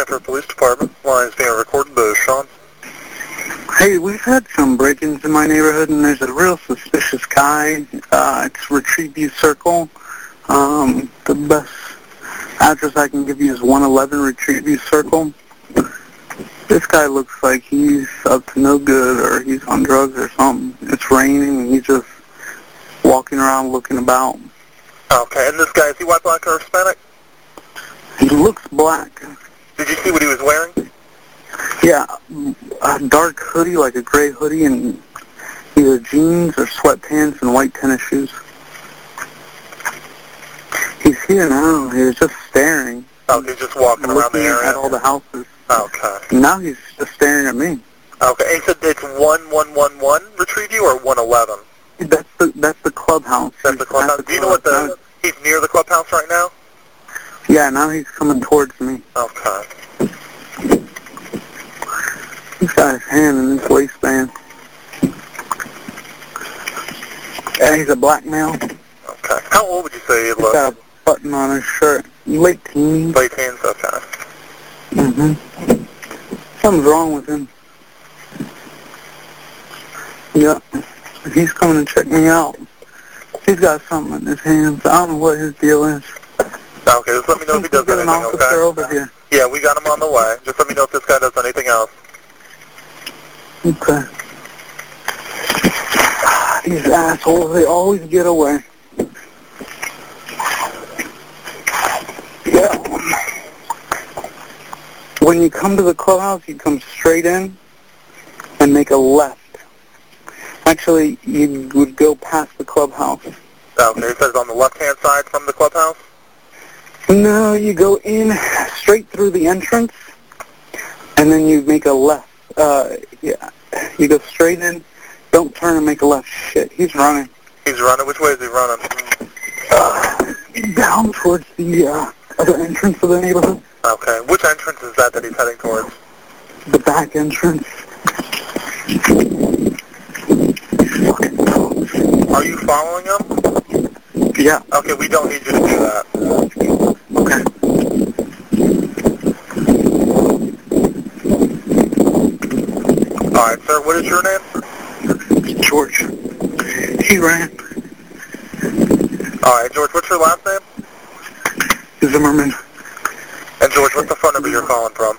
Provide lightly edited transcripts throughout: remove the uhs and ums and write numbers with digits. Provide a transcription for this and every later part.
Frankfort Police Department. Line is being recorded. This is Sean. Hey, we've had some break-ins in my neighborhood, and there's a real suspicious guy. It's Retrieve View Circle. The best address I can give you is 111 Retrieve View Circle. This guy looks like he's up to no good, or he's on drugs or something. It's raining, and he's just walking around looking about. Okay, and this guy, is he white, black, or Hispanic? He looks black. Did you see what he was wearing? Yeah, a dark hoodie, like a gray hoodie, and either jeans or sweatpants and white tennis shoes. He's here now. He was just staring. Oh, he's just walking around the area? At all the houses. Okay. Now he's just staring at me. Okay, and he said it's 1111 Retrieve View or 111? That's the clubhouse. That's the clubhouse. Do you know what he's near the clubhouse right now? Yeah, now he's coming towards me. Okay. He's got his hand in his waistband. And he's a black male. Okay. How old would you say he He's looks? got a button on his shirt. Late teens. Late teens? Okay. Something's wrong with him. Yep. He's coming to check me out. He's got something in his hands. I don't know what his deal is. Okay, just let me know if he does anything, an officer over here. Yeah, we got him on the way. Just let me know if this guy does anything else. Okay. These assholes, they always get away. Yeah. When you come to the clubhouse, you come straight in and make a left. Actually, you would go past the clubhouse. Okay, it says on the left-hand side from the clubhouse? No, you go in straight through the entrance, and then you make a left. Yeah, you go straight in, don't turn and make a left. Shit, he's running. He's running? Which way is he running? Down towards the other entrance of the neighborhood. Okay, which entrance is that he's heading towards? The back entrance. Are you following him? Yeah. Okay, we don't need you to do that. Okay. All right, sir, what is your name? George. He ran. All right, George, what's your last name? Zimmerman. And George, what's the phone number you're calling from?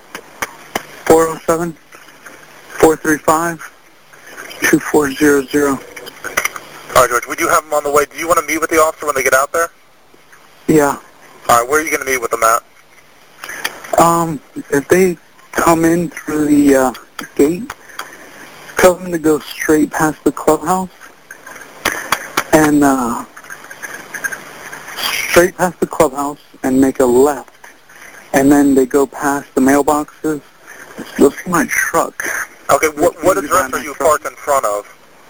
407-435-2400. All right, George, we do have him on the way. Do you want to meet with the officer when they get out there? Yeah. All right, where are you going to meet with them at? If they come in through the gate, tell them to go straight past the clubhouse and straight past the clubhouse and make a left. And then they go past the mailboxes. They'll see my truck. Okay, what address are you parked in front of?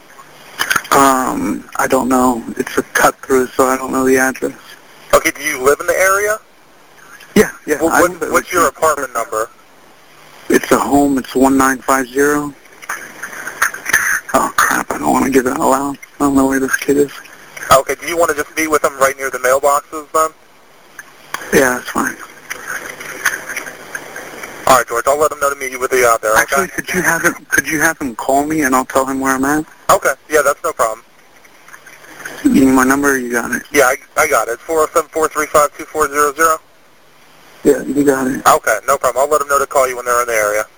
I don't know. It's a cut-through, so I don't know the address. Okay, do you live in the area? Yeah. What's your apartment number? It's a home. It's 1950. Oh, crap. I don't want to give it out loud. I don't know where this kid is. Okay, do you want to just meet with him right near the mailboxes then? Yeah, that's fine. All right, George, I'll let him know to meet you with you out there, okay? Actually, could you have him call me and I'll tell him where I'm at? Okay, yeah, that's no problem. You need my number or you got it? Yeah, I got it. It's 407-435-2400. Yeah, you got it. Okay, no problem. I'll let him know to call you when they're in the area.